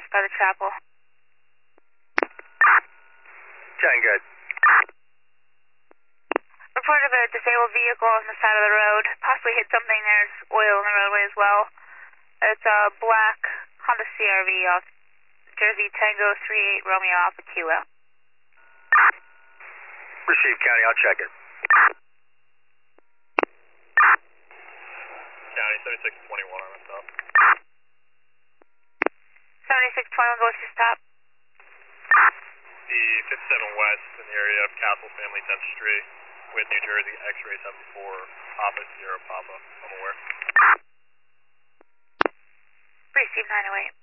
west by the chapel. 10, good. Report of a disabled vehicle on the side of the road. Possibly hit something. There's oil in the roadway as well. It's a black Honda CRV off Jersey Tango 38 Romeo Alpha Kilo. Received, County. I'll check it. County 7621 on the stop. 7621, go with your stop. The 57 West in the area of Castle Family Dentistry with New Jersey X-ray 74 Papa Sierra Papa. I'm aware. Receive 908.